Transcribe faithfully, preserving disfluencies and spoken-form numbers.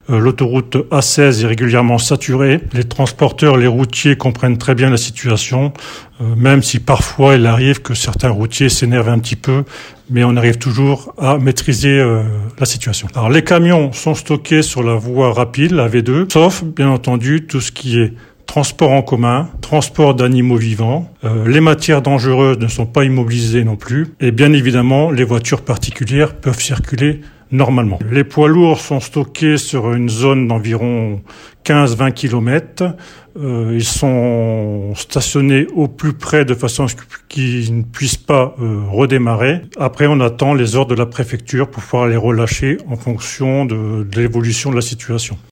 Euh, l'autoroute A seize est régulièrement saturée. Les transporteurs, les routiers comprennent très bien la situation, euh, même si parfois il arrive que certains routiers s'énervent un petit peu, mais on arrive toujours à maîtriser euh, la situation. Alors les camions sont stockés sur la voie rapide, la V deux, sauf bien entendu tout ce qui est transport en commun, transport d'animaux vivants, euh, les matières dangereuses ne sont pas immobilisées non plus, et bien évidemment les voitures particulières peuvent circuler normalement. Les poids lourds sont stockés sur une zone d'environ quinze à vingt kilomètres. Euh, ils sont stationnés au plus près de façon à ce qu'ils ne puissent pas euh, redémarrer. Après, on attend les ordres de la préfecture pour pouvoir les relâcher en fonction de, de l'évolution de la situation.